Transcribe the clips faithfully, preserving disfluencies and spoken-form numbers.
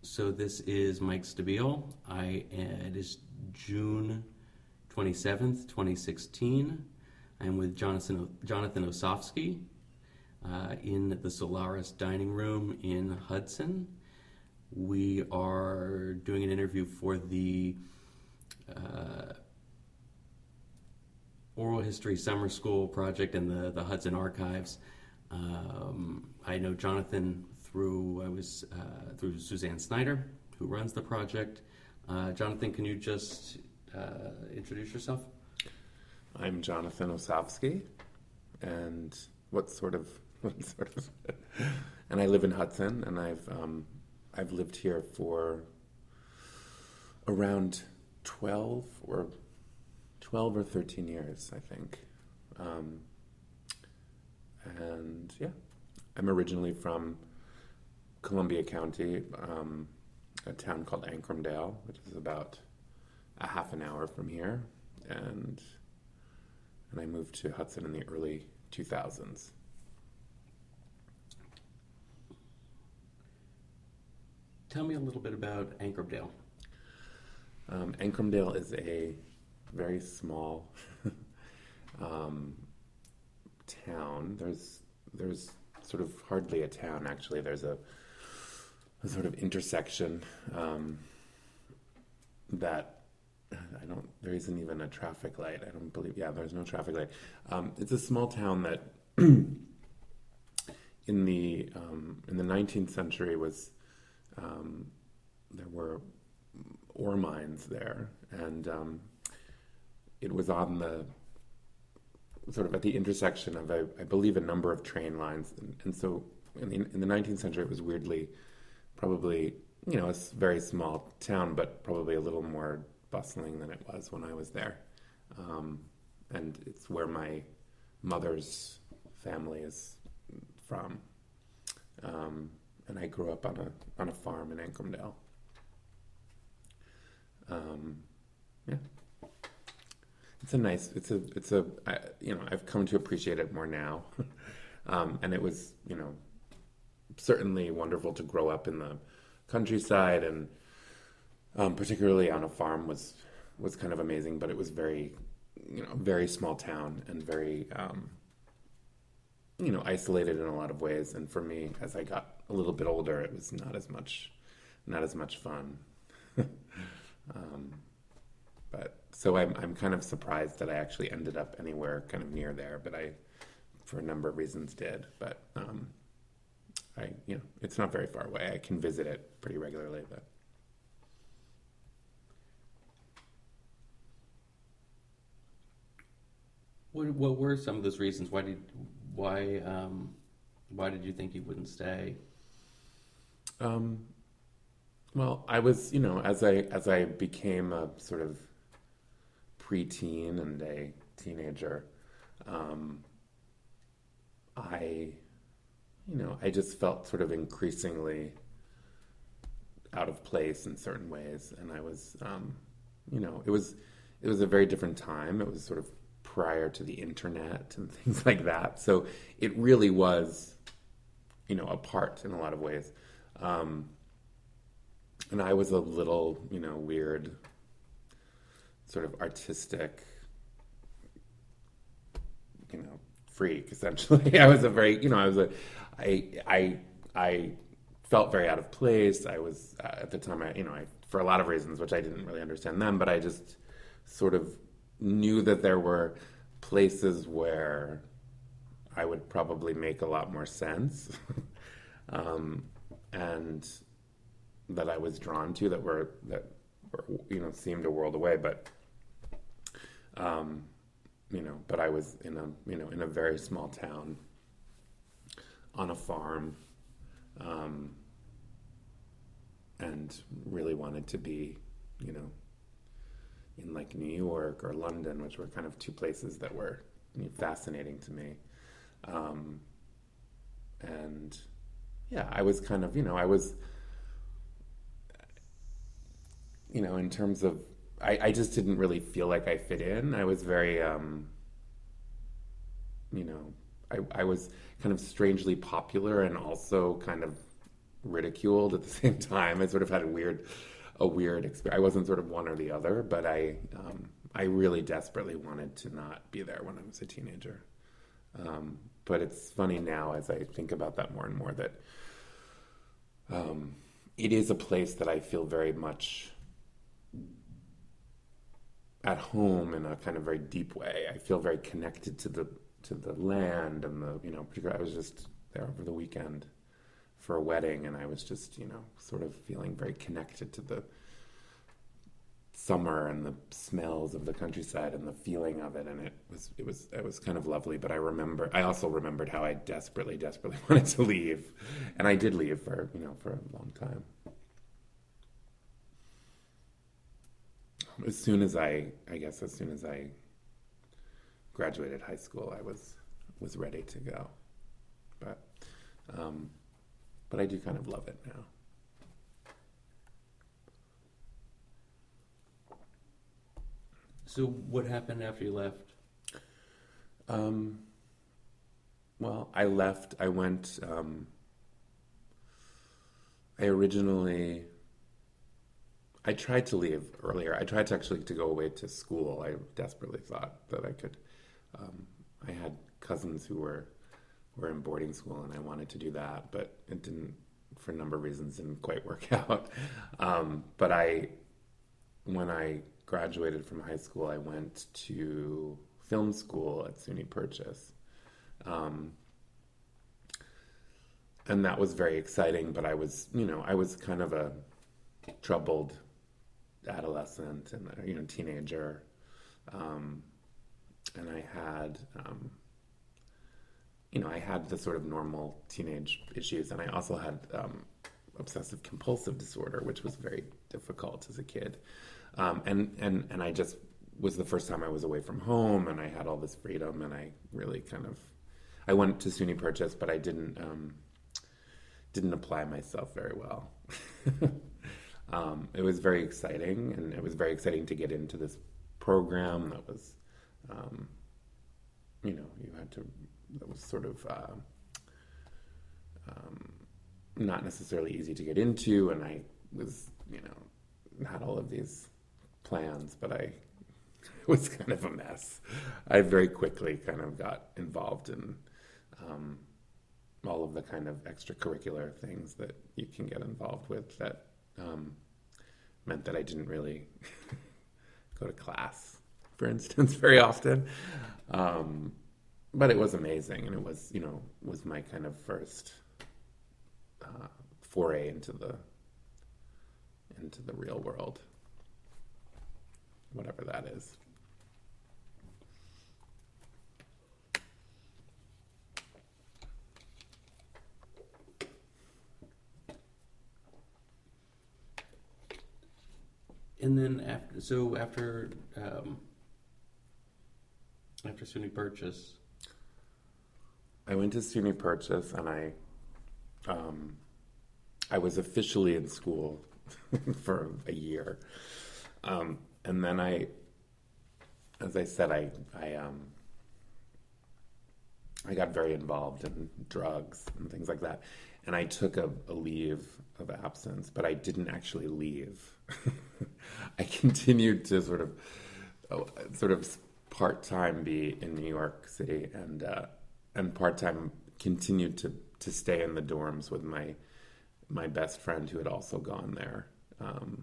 So this is Mike Stabile. I it is June twenty-seventh, twenty sixteen. I'm with Jonathan Jonathan Osofsky uh, in the Solaris dining room in Hudson. We are doing an interview for the uh, Oral History Summer School project and the, the Hudson Archives. Um, I know Jonathan through I was uh, through Suzanne Snyder, who runs the project. Uh, Jonathan, can you just uh, introduce yourself? I'm Jonathan Osofsky, and what sort of what sort of, and I live in Hudson, and I've um, I've lived here for around twelve or twelve or thirteen years, I think, um, and yeah, I'm originally from Columbia County, um, a town called Ancrumdale, which is about a half an hour from here, and and I moved to Hudson in the early two thousands. Tell me a little bit about Ancrumdale. Um, Ancrumdale is a very small um, town. There's there's sort of hardly a town, actually. There's a a sort of intersection um, that I don't, there isn't even a traffic light. I don't believe, yeah, there's no traffic light. Um, it's a small town that in the um, in the nineteenth century was, um, there were ore mines there, and um, it was on the, sort of at the intersection of, I, I believe, a number of train lines. And, and so in the, in the nineteenth century, it was weirdly, probably, you know, a very small town, but probably a little more bustling than it was when I was there. Um, and it's where my mother's family is from. Um, and I grew up on a on a farm in Ancrumdale. Um, yeah. It's a nice, it's a, it's a, I, you know, I've come to appreciate it more now. um, and it was, you know, certainly wonderful to grow up in the countryside, and um, particularly on a farm was was kind of amazing. But it was very, you know, very small town and very, um, you know, isolated in a lot of ways. And for me, as I got a little bit older, it was not as much, not as much fun. um, but so I'm I'm kind of surprised that I actually ended up anywhere kind of near there. But I, for a number of reasons, did. But um, I, you know, it's not very far away. I can visit it pretty regularly, but. What, what were some of those reasons? Why did why um, why did you think you wouldn't stay? Um, well, I was, you know, as I as I became a sort of preteen and a teenager, um, I. You know, I just felt sort of increasingly out of place in certain ways, and I was, um, you know, it was, it was a very different time. It was sort of prior to the internet and things like that. So it really was, you know, apart in a lot of ways. Um, and I was a little, you know, weird, sort of artistic, you know, freak, essentially. I was a very, you know, I was a, I, I, I felt very out of place. I was, uh, at the time, I, you know, I, for a lot of reasons, which I didn't really understand then, but I just sort of knew that there were places where I would probably make a lot more sense. um, and that I was drawn to that were, that were, you know, seemed a world away, but, um, you know, but I was in a, you know, in a very small town on a farm, um, and really wanted to be, you know, in like New York or London, which were kind of two places that were, you know, fascinating to me. Um, and yeah, I was kind of, you know, I was, you know, in terms of, I, I just didn't really feel like I fit in. I was very, um, you know, I, I was kind of strangely popular and also kind of ridiculed at the same time. I sort of had a weird, a weird experience. I wasn't sort of one or the other, but I, um, I really desperately wanted to not be there when I was a teenager. Um, but it's funny now as I think about that more and more that um, it is a place that I feel very much at home in a kind of very deep way. I feel very connected to the to the land and the, you know, particularly I was just there over the weekend for a wedding, and I was just, you know, sort of feeling very connected to the summer and the smells of the countryside and the feeling of it, and it was it was it was kind of lovely. But I remember I also remembered how I desperately desperately wanted to leave, and I did leave for, you know, for a long time. As soon as I I guess as soon as I graduated high school, I was was ready to go, but um, but I do kind of love it now. So what happened after you left? Um, well, I left. I went. Um, I originally. I tried to leave earlier. I tried to actually to go away to school. I desperately thought that I could. Um, I had cousins who were were in boarding school, and I wanted to do that, but it didn't, for a number of reasons, didn't quite work out. Um, but I, when I graduated from high school, I went to film school at SUNY Purchase. Um, and that was very exciting, but I was, you know, I was kind of a troubled adolescent and, you know, teenager. Um, and I had, um, you know, I had the sort of normal teenage issues, and I also had um, obsessive compulsive disorder, which was very difficult as a kid. Um, and, and, and I just was the first time I was away from home, and I had all this freedom, and I really kind of, I went to SUNY Purchase, but I didn't, um, didn't apply myself very well. um, it was very exciting, and it was very exciting to get into this program that was, um, you know, you had to, that was sort of uh, um, not necessarily easy to get into, and I was, you know, had all of these plans, but I it was kind of a mess. I very quickly kind of got involved in um, all of the kind of extracurricular things that you can get involved with that um, meant that I didn't really go to class, for instance, very often. Um, but it was amazing, and it was, you know, was my kind of first uh, foray into the into the real world, whatever that is. And then after, so after um, after SUNY Purchase, I went to SUNY Purchase, and I um, I was officially in school for a year, um, and then I, as I said, I I um I got very involved in drugs and things like that, and I took a, a leave of absence, but I didn't actually leave. I continued to sort of oh, sort of part-time be in New York City, and uh, and part-time continued to to stay in the dorms with my my best friend who had also gone there. Um,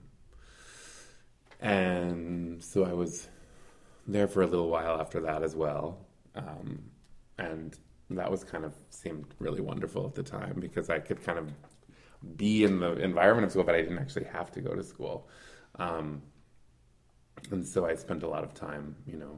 and so I was there for a little while after that as well. Um, and that was kind of seemed really wonderful at the time, because I could kind of be in the environment of school, but I didn't actually have to go to school. Um, and so I spent a lot of time, you know,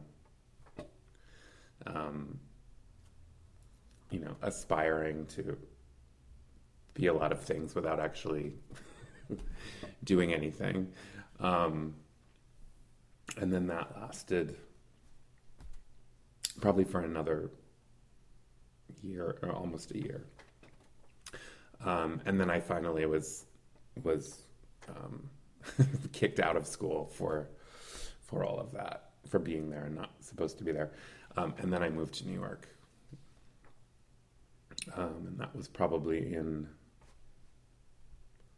um, you know, aspiring to be a lot of things without actually doing anything. Um, and then that lasted probably for another year, or almost a year. Um, and then I finally was was um, kicked out of school for for all of that, for being there and not supposed to be there. Um, and then I moved to New York. Um, and that was probably in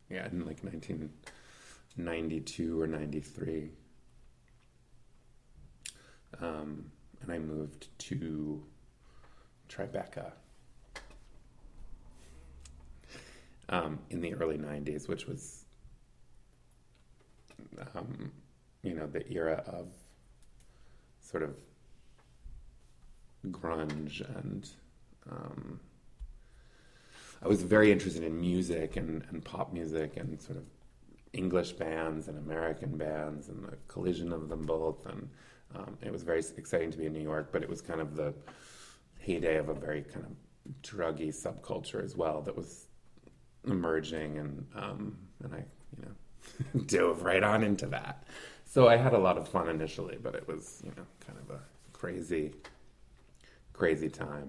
yeah, in like nineteen ninety-two or ninety-three. Um, and I moved to Tribeca um, in the early nineties, which was, um, you know, the era of sort of grunge, and um, I was very interested in music and, and pop music and sort of English bands and American bands and the collision of them both. And um, it was very exciting to be in New York, but it was kind of the heyday of a very kind of druggy subculture as well that was emerging. And, um, and I, you know, dove right on into that. So I had a lot of fun initially, but it was, you know, kind of a crazy, crazy time.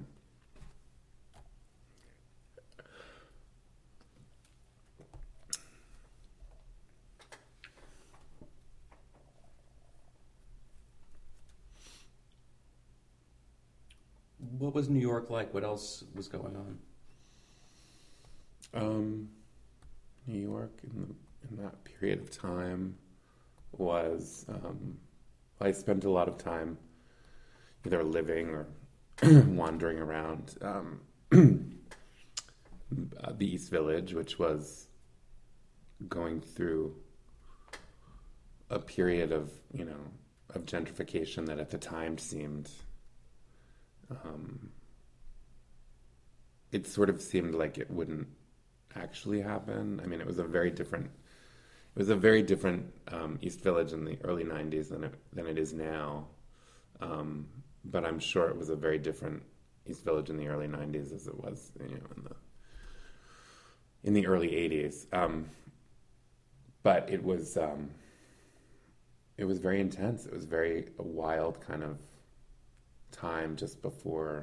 What was New York like? What else was going on? Um, New York in, the, in that period of time was, um, I spent a lot of time either living or wandering around um, uh, the East Village, which was going through a period of, you know, of gentrification that at the time seemed, um, it sort of seemed like it wouldn't actually happen. I mean, it was a very different, it was a very different um, East Village in the early nineties than it, than it is now. Um, but I'm sure it was a very different East Village in the early nineties as it was, you know, in the in the early eighties. Um, but it was um, it was very intense. It was very a wild kind of time just before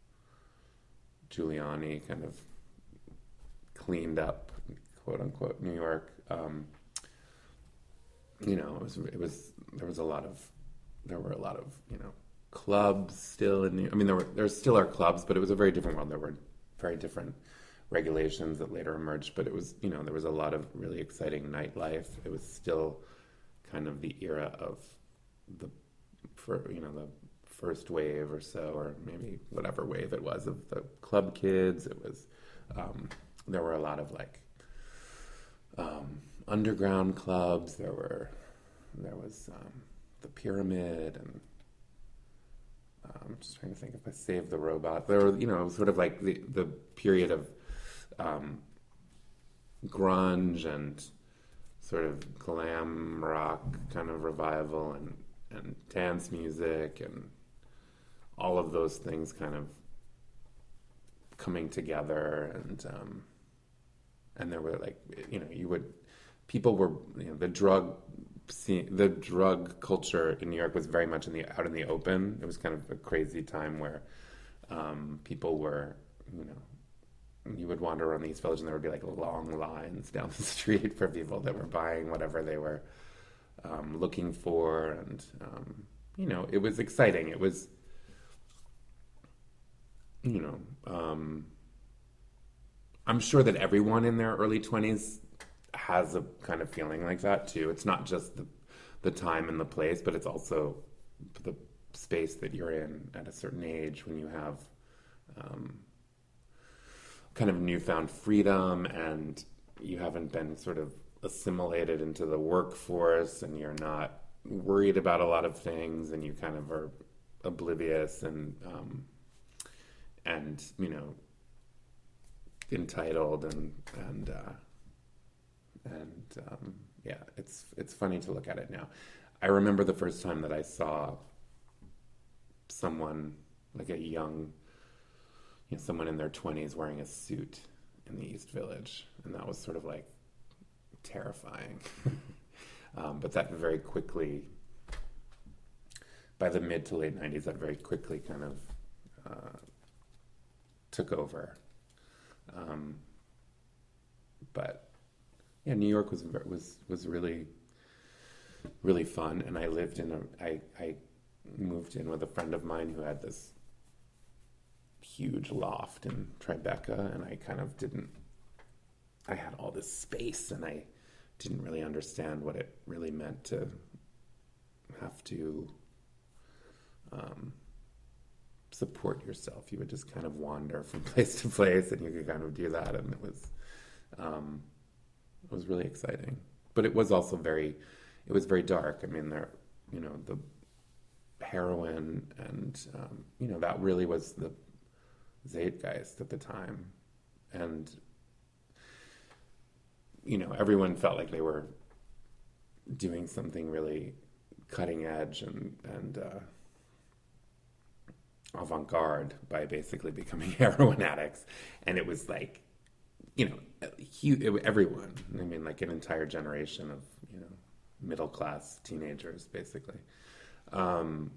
Giuliani kind of cleaned up, quote unquote, New York. Um, you know, it was it was there was a lot of there were a lot of you know clubs still in New. I mean, there were there still are clubs, but it was a very different world. There were very different regulations that later emerged, but it was you know there was a lot of really exciting nightlife. It was still kind of the era of the for you know the first wave or so, or maybe whatever wave it was of the club kids. It was um, there were a lot of like um, underground clubs. There were there was um, the Pyramid, and um, I'm just trying to think if I Saved the Robot. There were you know sort of like the the period of um, grunge and sort of glam rock kind of revival, and and dance music, and all of those things kind of coming together. And um, and there were like you know you would people were you know the drug scene, the drug culture in New York was very much in the out in the open. It was kind of a crazy time where um, people were you know you would wander around the East Village and there would be like long lines down the street for people that were buying whatever they were um, looking for. And um, you know it was exciting. It was you know um, I'm sure that everyone in their early twenties has a kind of feeling like that too. It's not just the the time and the place, but it's also the space that you're in at a certain age when you have um, kind of newfound freedom, and you haven't been sort of assimilated into the workforce, and you're not worried about a lot of things, and you kind of are oblivious and um, and you know entitled, and and uh, and um, yeah, it's it's funny to look at it now. I remember the first time that I saw someone like a young, you know, someone in their twenties wearing a suit in the East Village, and that was sort of like terrifying. um, but that very quickly, by the mid to late nineties, that very quickly kind of uh, took over. Um, but yeah, New York was was was really really fun, and I lived in a I I moved in with a friend of mine who had this huge loft in Tribeca, and I kind of didn't I had all this space, and I didn't really understand what it really meant to have to um, support yourself. You would just kind of wander from place to place, and you could kind of do that, and it was um, it was really exciting. But it was also very, it was very dark. I mean, there, you know, the heroin and um, you know, that really was the zeitgeist at the time, and you know, everyone felt like they were doing something really cutting edge and and uh, avant-garde by basically becoming heroin addicts, and it was like, you know, huge, it, everyone. I mean, like an entire generation of, you know, middle-class teenagers, basically. Um,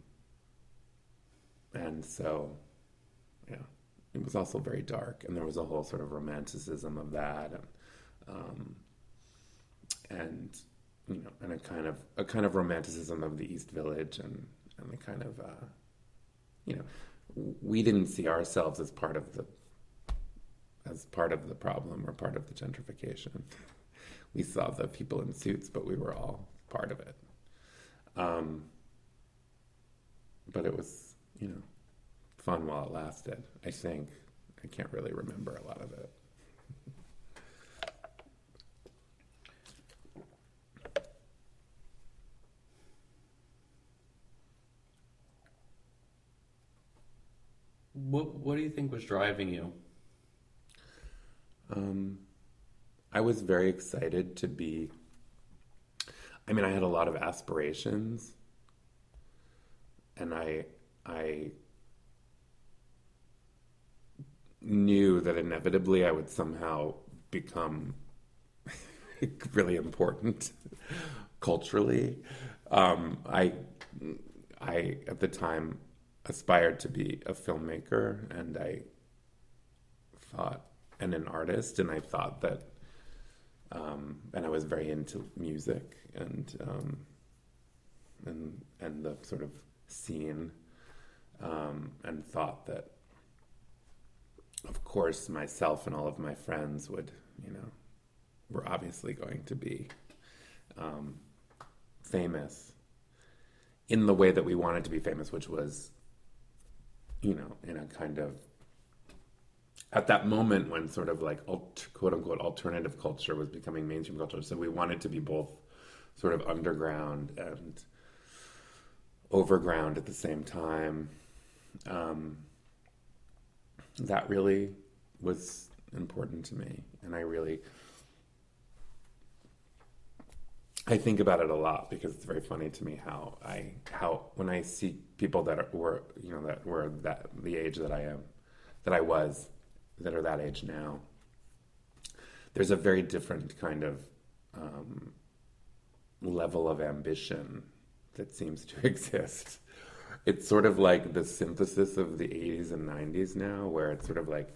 and so, yeah, it was also very dark, and there was a whole sort of romanticism of that, and um, and you know, and a kind of a kind of romanticism of the East Village, and and the kind of uh, you know, we didn't see ourselves as part of the as part of the problem or part of the gentrification. We saw the people in suits, but we were all part of it. Um, but it was, you know, fun while it lasted, I think. I can't really remember a lot of it. What What do you think was driving you? Um, I was very excited to be, I mean, I had a lot of aspirations, and I, I knew that inevitably I would somehow become really important culturally. Um, I, I, at the time, aspired to be a filmmaker, and I thought, and an artist, and I thought that, um, and I was very into music and um, and and the sort of scene, um, and thought that, of course, myself and all of my friends would, you know, were obviously going to be um, famous in the way that we wanted to be famous, which was, you know, in a kind of, at that moment when sort of like alt, quote unquote alternative culture was becoming mainstream culture. So we wanted to be both sort of underground and overground at the same time. Um, that really was important to me. And I really, I think about it a lot because it's very funny to me how I, how when I see people that are, were, you know, that were that the age that I am, that I was, that are that age now, there's a very different kind of um, level of ambition that seems to exist. It's sort of like the synthesis of the eighties and nineties now, where it's sort of like,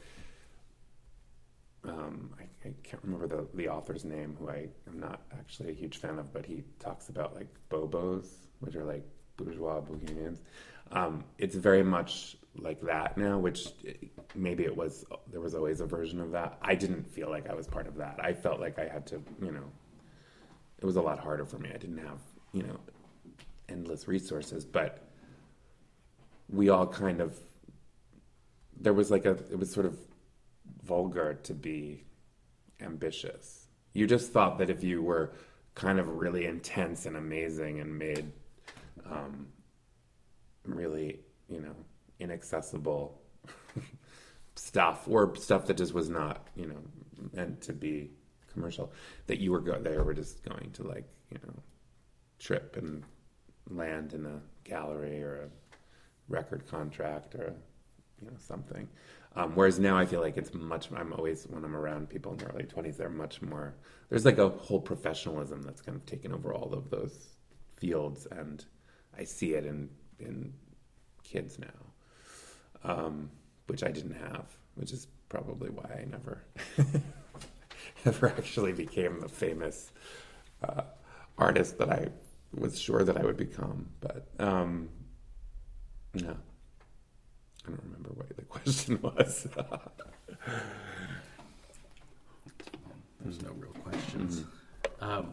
um, I, I can't remember the, the author's name, who I am not actually a huge fan of, but he talks about like bobos, which are like bourgeois bohemians. Um, it's very much like that now, which maybe it was, there was always a version of that. I didn't feel like I was part of that. I felt like I had to, you know, it was a lot harder for me. I didn't have, you know, endless resources, but we all kind of, there was like a, it was sort of vulgar to be ambitious. You just thought that if you were kind of really intense and amazing and made um, really, you know, inaccessible stuff, or stuff that just was not, you know, meant to be commercial, that you were go- they were just going to, like, you know, trip and land in a gallery or a record contract or, you know, something. Um, whereas now I feel like it's much, I'm always, when I'm around people in their early twenties, they're much more, there's like a whole professionalism that's kind of taken over all of those fields, and I see it in, in kids now, um, which I didn't have, which is probably why I never, ever actually became the famous uh, artist that I was sure that I would become. But, um, no. I don't remember what the question was. there's no real questions. Mm-hmm. Um,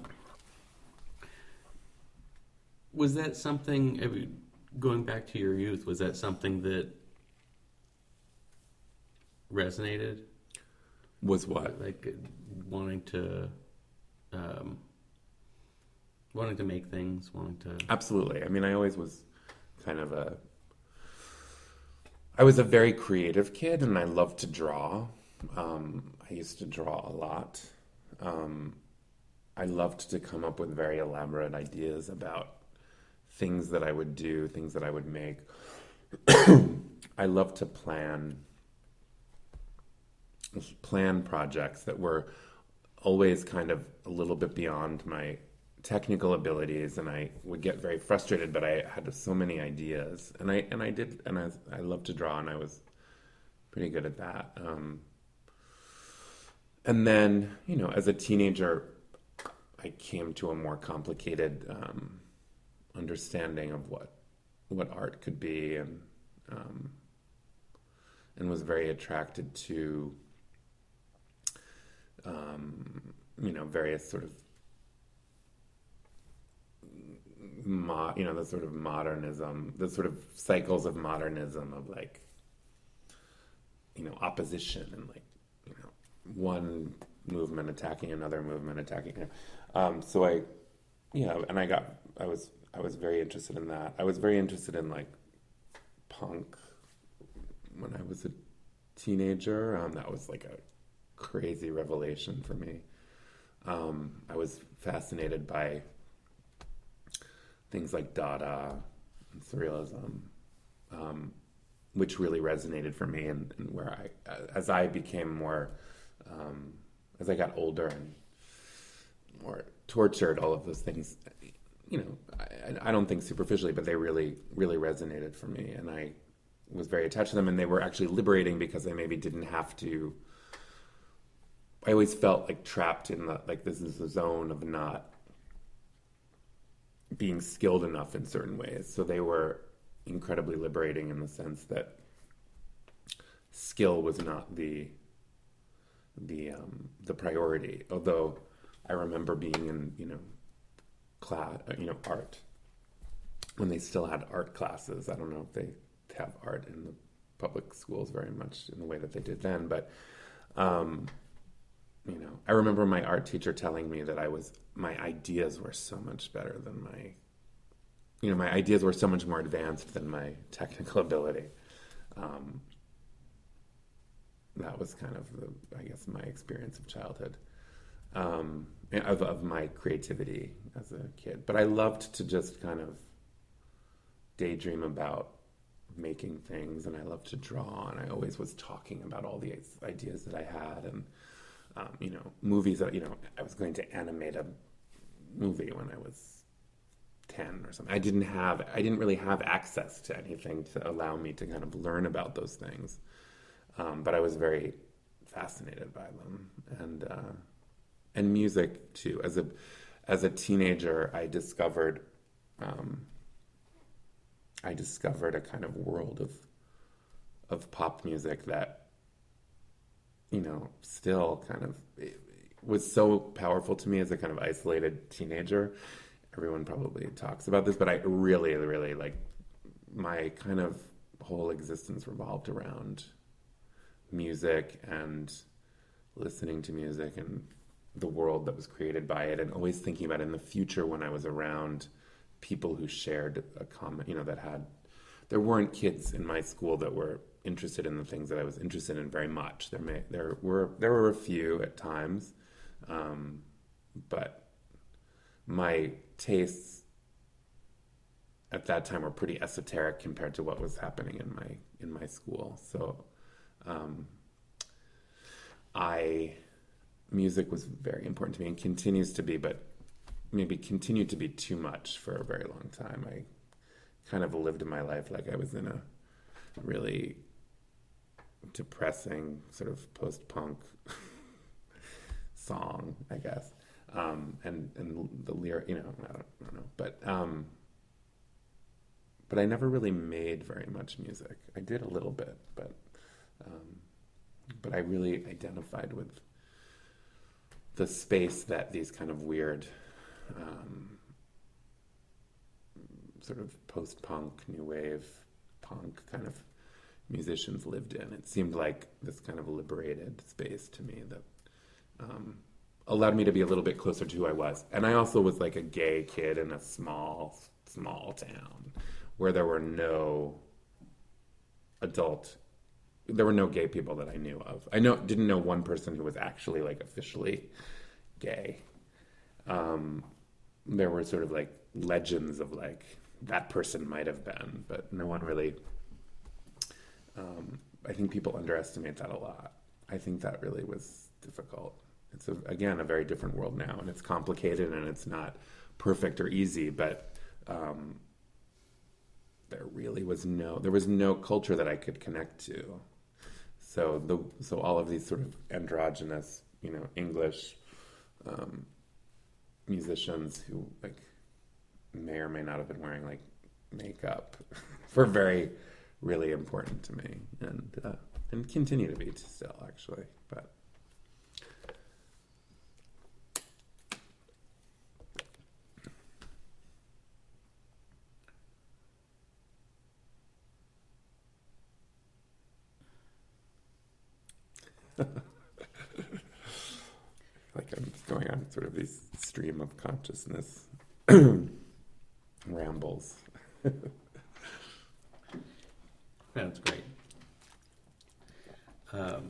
was that something, I mean, going back to your youth, was that something that resonated? Was what? Like wanting to, um, wanting to make things, wanting to... Absolutely. I mean, I always was kind of a... I was a very creative kid, and I loved to draw. Um, I used to draw a lot. Um, I loved to come up with very elaborate ideas about things that I would do, things that I would make. I loved to plan plan projects that were always kind of a little bit beyond my technical abilities, and I would get very frustrated, but I had so many ideas, and I and I did, and I I loved to draw, and I was pretty good at that. Um, and then, you know, as a teenager, I came to a more complicated um, understanding of what what art could be, and um, and was very attracted to um, you know, various sort of Mo, you know, the sort of modernism, the sort of cycles of modernism of like, you know, opposition and like, you know, one movement attacking another movement attacking. You know. Um, so I, yeah, and I got, I was, I was very interested in that. I was very interested in like punk when I was a teenager. Um, that was like a crazy revelation for me. Um, I was fascinated by things like Dada and Surrealism, um, which really resonated for me, and, and where I, as I became more, um, as I got older and more tortured, all of those things, you know, I, I don't think superficially, but they really, really resonated for me, and I was very attached to them, and they were actually liberating because I maybe didn't have to. I always felt like trapped in the, like this is the zone of not being skilled enough in certain ways. So they were incredibly liberating in the sense that skill was not the the um, the priority. Although I remember being in, you know, class, you know, art, when they still had art classes. I don't know if they have art in the public schools very much in the way that they did then, but um, you know, I remember my art teacher telling me that I was, my ideas were so much better than my, you know, my ideas were so much more advanced than my technical ability. Um, that was kind of the, I guess, my experience of childhood, um, of, of my creativity as a kid. But I loved to just kind of daydream about making things, and I loved to draw, and I always was talking about all the ideas that I had, and Um, you know, movies that, you know, I was going to animate a movie when I was ten or something. I didn't have, I didn't really have access to anything to allow me to kind of learn about those things. Um, but I was very fascinated by them. And, uh, and music too. As a, as a teenager, I discovered, um, I discovered a kind of world of, of pop music that, you know, still kind of was so powerful to me as a kind of isolated teenager. Everyone probably talks about this, but I really, really, like, my kind of whole existence revolved around music and listening to music and the world that was created by it, and always thinking about in the future when I was around people who shared a common, you know, that had, there weren't kids in my school that were interested in the things that I was interested in very much. There may there were there were a few at times, um, but my tastes at that time were pretty esoteric compared to what was happening in my in my school. So, um, I music was very important to me and continues to be, but maybe continued to be too much for a very long time. I kind of lived my life like I was in a really depressing sort of post-punk song, I guess, um, and and the lyric, you know, I don't, I don't know, but um, but I never really made very much music. I did a little bit, but um, but I really identified with the space that these kind of weird um, sort of post-punk, new wave punk kind of musicians lived in. It seemed like this kind of liberated space to me that um, allowed me to be a little bit closer to who I was. And I also was like a gay kid in a small, small town where there were no adult, there were no gay people that I knew of. I know didn't know one person who was actually like officially gay. Um, there were sort of like legends of like that person might have been, but no one really. Um, I think people underestimate that a lot. I think that really was difficult. It's a, again a very different world now, and it's complicated and it's not perfect or easy, but. Um, there really was no there was no culture that I could connect to. So the so all of these sort of androgynous, you know, English um, musicians who like may or may not have been wearing like makeup were very really important to me, and uh, and continue to be still actually, but. Like I'm going on sort of these stream of consciousness rambles. That's great. Um,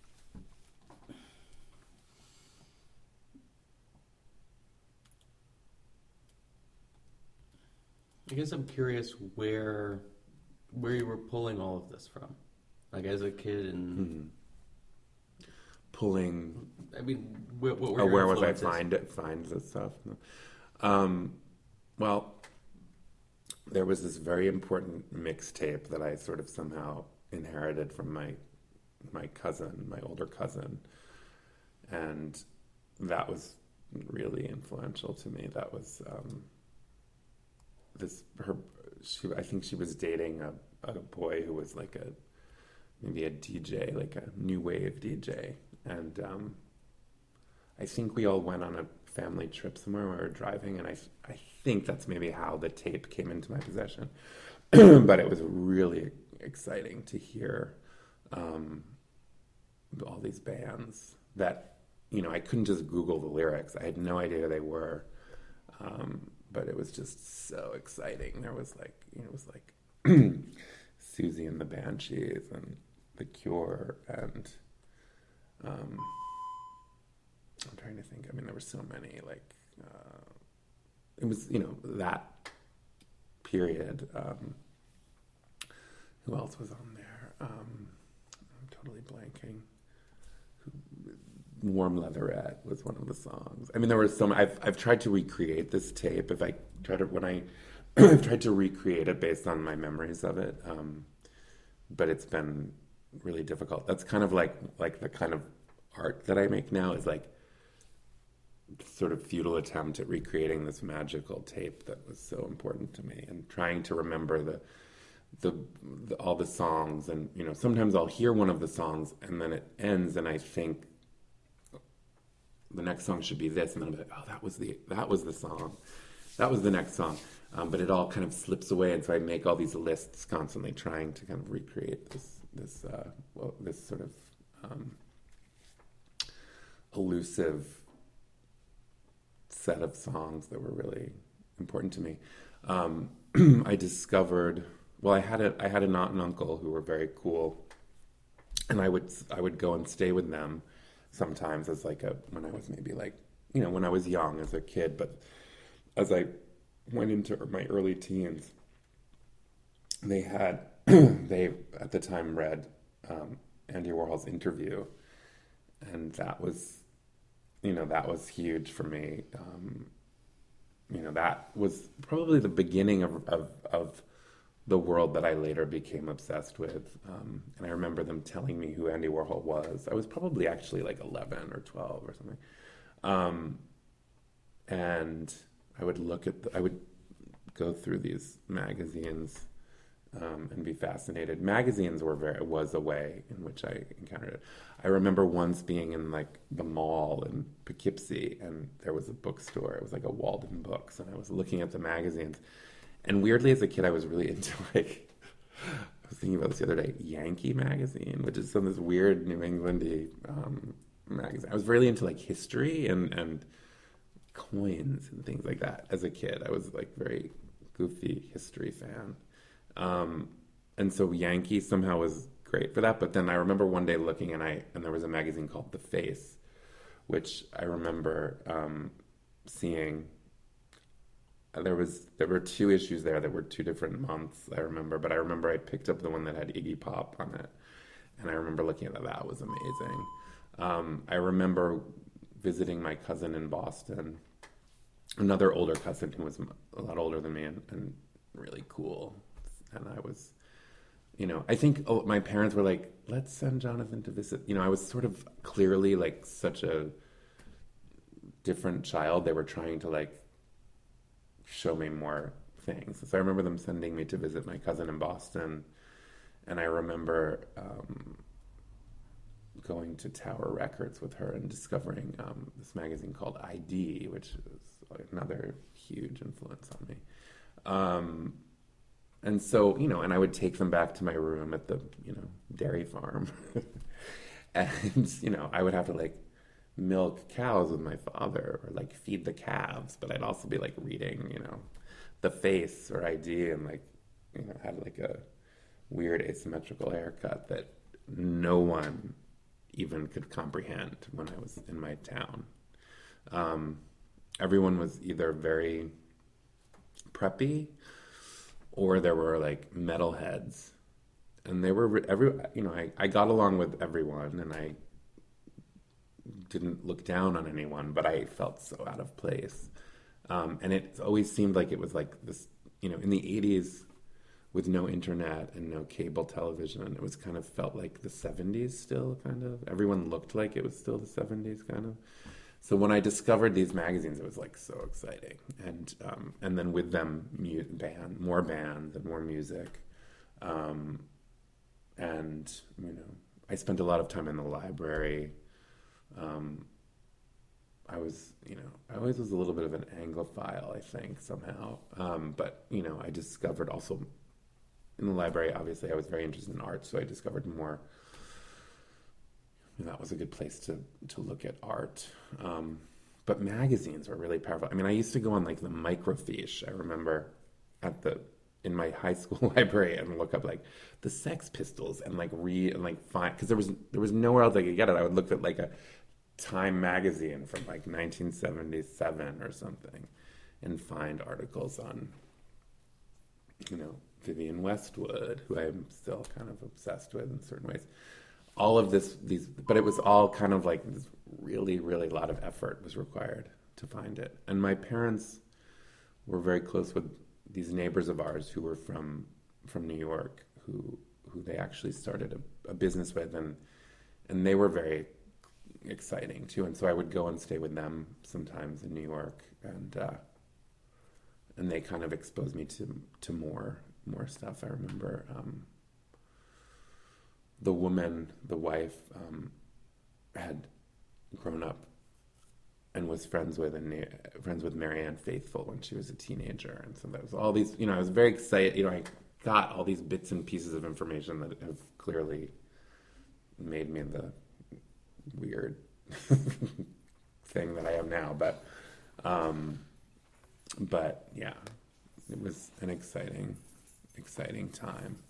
I guess I'm curious where where you were pulling all of this from, like as a kid, and mm-hmm. pulling. I mean, what, what were oh, your where was I influences? find it? Find this stuff. Um, well, there was this very important mixtape that I sort of somehow inherited from my my cousin, my older cousin, and that was really influential to me. That was um, this her. She, I think she was dating a, a boy who was like a maybe a D J, like a new wave D J, and um, I think we all went on a family trip somewhere where we were driving, and I I think that's maybe how the tape came into my possession. But it was really exciting to hear um, all these bands that, you know, I couldn't just Google the lyrics. I had no idea who they were. Um, but it was just so exciting. There was like, you know, it was like Susie and the Banshees and The Cure and um, I'm trying to think. I mean, there were so many, like, uh, it was, you know, that period. Um, who else was on there? Um, I'm totally blanking. Warm Leatherette was one of the songs. I mean, there were some. I've I've tried to recreate this tape. If I try to when I I've tried to recreate it based on my memories of it, um, but it's been really difficult. That's kind of like like the kind of art that I make now is like sort of futile attempt at recreating this magical tape that was so important to me, and trying to remember the. The, the all the songs, and you know, sometimes I'll hear one of the songs and then it ends, and I think the next song should be this, and then I'll be like, oh, that was the that was the song, that was the next song, um, but it all kind of slips away, and so I make all these lists constantly, trying to kind of recreate this this uh, well, this sort of um, elusive set of songs that were really important to me. Um, I discovered. Well, I had a I had an aunt and uncle who were very cool, and I would I would go and stay with them sometimes as like a when I was maybe like you know when I was young as a kid, but as I went into my early teens, they had they at the time read um, Andy Warhol's Interview, and that was you know that was huge for me. Um, you know that was probably the beginning of of, of the world that I later became obsessed with. Um, and I remember them telling me who Andy Warhol was. I was probably actually like eleven or twelve or something. Um, and I would look at, the, I would go through these magazines um, and be fascinated. Magazines were very was a way in which I encountered it. I remember once being in like the mall in Poughkeepsie, and there was a bookstore. It was like a Walden Books, and I was looking at the magazines. And weirdly, as a kid, I was really into like I was thinking about this the other day, Yankee Magazine, which is some of this weird New Englandy um, magazine. I was really into like history and and coins and things like that as a kid. I was like very goofy history fan. Um, and so Yankee somehow was great for that. But then I remember one day looking and I and there was a magazine called The Face, which I remember um, seeing. There was there were two issues there that were two different months, I remember. But I remember I picked up the one that had Iggy Pop on it. And I remember looking at that. That was amazing. Um, I remember visiting my cousin in Boston, another older cousin who was a lot older than me and, and really cool. And I was, you know, I think oh, my parents were like, let's send Jonathan to visit. You know, I was sort of clearly like such a different child. They were trying to like show me more things. So I remember them sending me to visit my cousin in Boston. And I remember um, going to Tower Records with her and discovering um, this magazine called I D, which is another huge influence on me. Um, and so, you know, and I would take them back to my room at the, you know, dairy farm. And, you know, I would have to like milk cows with my father or like feed the calves, but I'd also be like reading, you know, The Face or I D and like, you know, had like a weird asymmetrical haircut that no one even could comprehend when I was in my town. Um, everyone was either very preppy or there were like metalheads, and they were every, you know, I, I got along with everyone and I didn't look down on anyone, but I felt so out of place. Um, and it always seemed like it was like this, you know, in the eighties with no internet and no cable television, it was kind of felt like the seventies still, kind of. Everyone looked like it was still the seventies, kind of. So when I discovered these magazines, it was like so exciting. And um, and then with them, mu- band, more bands and more music. Um, and, you know, I spent a lot of time in the library. Um, I was, you know, I always was a little bit of an Anglophile, I think, somehow. Um, but, you know, I discovered also in the library, obviously, I was very interested in art, so I discovered more. That was a good place to, to look at art. Um, but magazines were really powerful. I mean, I used to go on like the microfiche, I remember, at the in my high school library and look up like the Sex Pistols and like read and like find, because there was there was nowhere else I could get it. I would look at like a Time magazine from like nineteen seventy-seven or something and find articles on, you know, Vivienne Westwood, who I'm still kind of obsessed with in certain ways. All of this, these, but it was all kind of like this really, really lot of effort was required to find it. And my parents were very close with these neighbors of ours who were from from New York, who who they actually started a, a business with, and and they were very exciting too. And so I would go and stay with them sometimes in New York, and uh, and they kind of exposed me to to more more stuff. I remember. Um, The woman, the wife, um, had grown up and was friends with and friends with Marianne Faithfull when she was a teenager, and so that was all these. You know, I was very excited. You know, I got all these bits and pieces of information that have clearly made me the weird thing that I am now. But, um, but yeah, it was an exciting, exciting time.